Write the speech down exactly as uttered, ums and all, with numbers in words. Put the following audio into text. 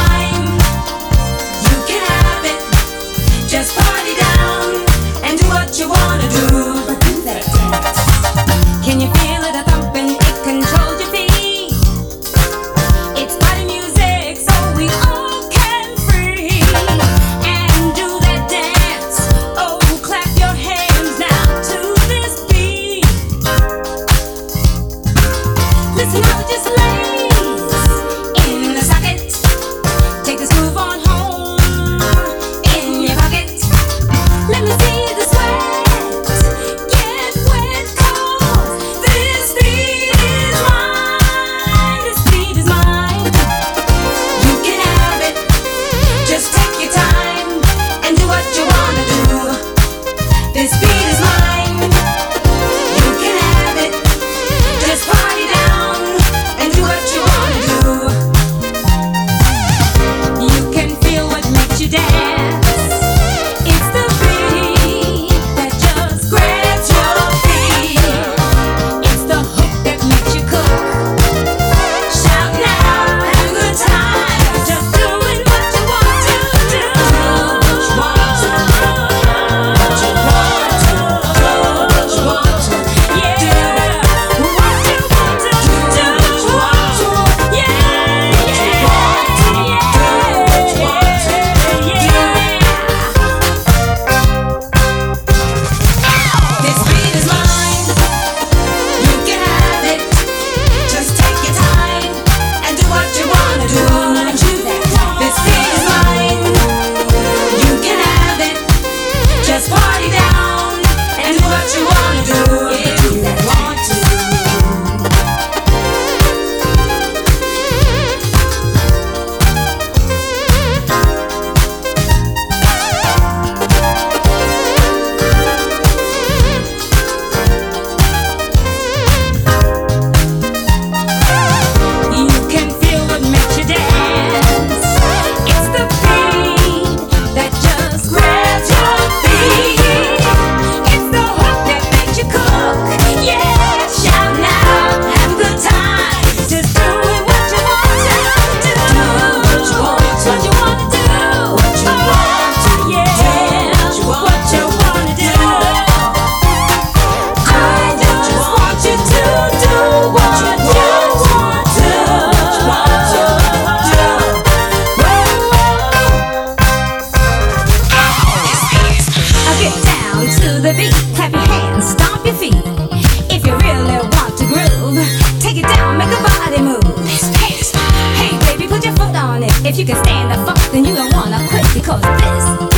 mine. You can have it. Just party down and do what you wanna do. But do that dance. Can you feel it a thumping? It controls your feet. It's party music, so we all can free and do that dance. Oh, clap your hands now to this beat. Listen how it just lays in the socket. Take this groove on home in your pocket. Let me see the sweat get wet, 'cause this beat is mine. This beat is mine. You can have it. Just take your time and do what you wanna do. This beat is mine. You can have it. Just party down and do what you wanna do. You can feel what makes you dance. It's the beat that just grabs your feet. It's the hook that makes you cook. Shout now, have a good time. Just doing what you want to do. What you want to do. What you want to do. What you want to do. Yeah. What you want to do. What you want to do. Yeah. What you want to do. What you want to do. This beat is mine. You can have it. Just take your time and do what you wanna do. This beat is mine. You can have it. Just party down and do what you wanna do. If you want to. You can feel what makes you dance. It's the beat that just grabs your feet. It's the hook that makes you cook. Yeah, shout now, have a good time. Just doing what you want to do. What you want to do. What you want to do. Yeah, what you wanna do. I just want you to do what you want to. I'll get down to the beat, clap your hands, stomp your feet. If you really want to groove, take it down, make a body move. Hey baby, put your foot on it. If you can stand the funk, then you don't wanna quit, because this